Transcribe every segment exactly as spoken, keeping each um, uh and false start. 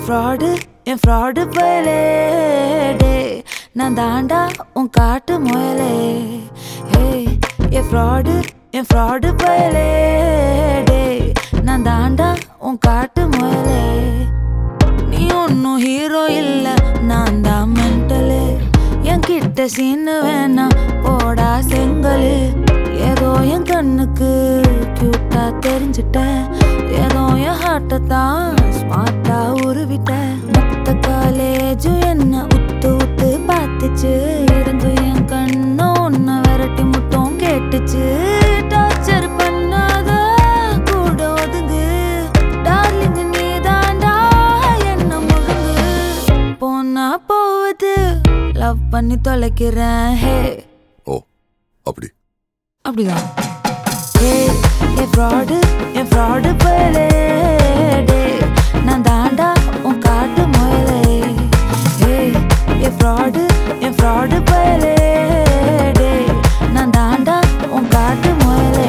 fraud, en fraud பயலே டேய் நான் தாண்டா உன் காட்டு முயலே hey என் fraud என் fraud பயலே டேய் நான் தாண்டா உன் காட்டு முயலே நீ ஒன்னும் ஹீரோ இல்ல நான் தான் மென்டலு என் கிட்ட சீனு வேணா போடா செங்கலு ஏதோ என் கண்ணுக்கு கியூட்டா தெரிஞ்சிட்டேன் ஏதோ என் ஹார்ட்ட தான் ஸ்மார்ட்டா உருவிட்டேன் மொத்த காலேஜும் என்ன உத்து உத்து பார்த்துச்சு இருந்து என் கண்ணு உன்னை விரட்டி முட்டும் கேட்டுச்சு டார்ச்சர் பண்ணாத கூட ஒதுங்கு டார்லிங் நீ தாண்டா என்ன முழுங்கு போனா போவது லவ் பண்ணி தொலைக்கிறேன் ஹே ஓ அப்படி அப்படிதான் ஹே ஏ ஃப்ராடு ஏ ஃப்ராடு பயலே டேய் நான் தாண்டா உன் காட்டு முயலே ஹே ஏ ஃப்ராடு ஏ ஃப்ராடு பயலே டேய் நான் தாண்டா உன் காட்டு முயலே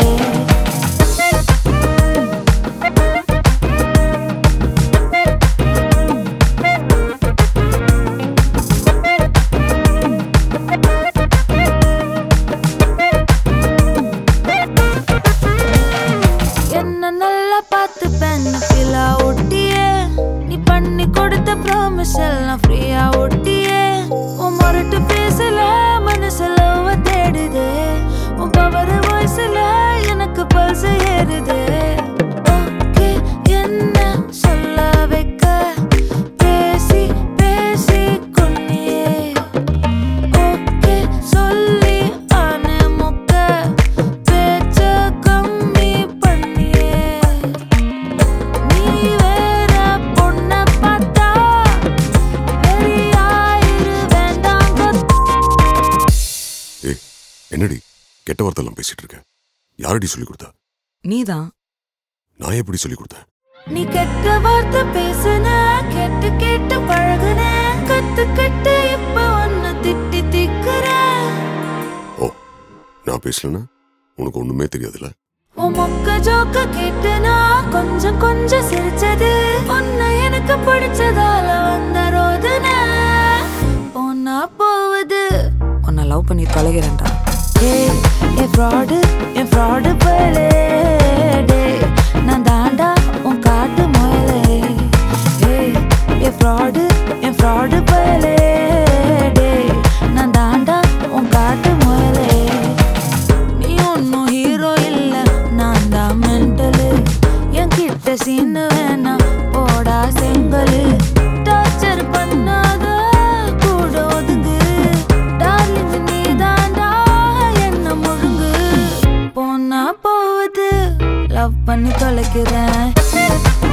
பார்த்து பெண்ண ஃபிலா ஒட்டியே நீ பண்ணி கொடுத்த ப்ராமிஸ் எல்லாம் ஃப்ரீயா ஒட்டியே உன் மொரட்டு பேசல மனசுல தேடுதே உன் பவர் வாய்ஸ்ல எனக்கு பல்ஸ் ஏறுதே ஓகே என்ன சொல்ல வைக்க பேசி பேசி கொன்னியே ஓகே சொல்லி ஆன முக்க பேச்ச கம்மி பண்ணியே என்னடி கெட்ட வார்த்தைலாம் பேசிட்டு இருக்க யாரடி சொல்லி கொடுத்தா நீதான் நான் எப்படி சொல்லி கொடுத்தேன் நீ கெட்ட வார்த்தை பேசுன கெட்டு கெட்டு பழகுன கத்துக்கிட்டு இப்ப ஒன்னு திட்டி திக்குற ஓ நான் பேசலன்னா உனக்கு ஒண்ணுமே தெரியாதுல்ல உன் மொக்க ஜோக்க கேட்டு நான் கொஞ்சம் கொஞ்சம் சிரிச்சது ஒன்னு எனக்கு பிடிச்சதால வந்த ரோதனை பொண்ணா போவது உன்னை லவ் பண்ணி தொலைகிறேன்டா ஏய் ஏ ஃப்ராடு ஏ ஃப்ராடு பயலே டேய் நான் தாண்டா உன் காட்டு முயலே ஏய் ஏ ஃப்ராடு ஏ ஃப்ராடு பயலே டேய் நான் தாண்டா உன் காட்டு முயலே நீ ஒன்னும் ஹீரோ இல்ல நான் தான் மென்டலு என் கிட்ட சீனு வேணா போடா செங்கலு டார்ச்சர் பண்ணாத கூட ஒதுங்கு டார்லிங் நீ தாண்டா என்ன முழுங்கு போனா போவது லவ் பண்ணி தொலைக்கிறேன்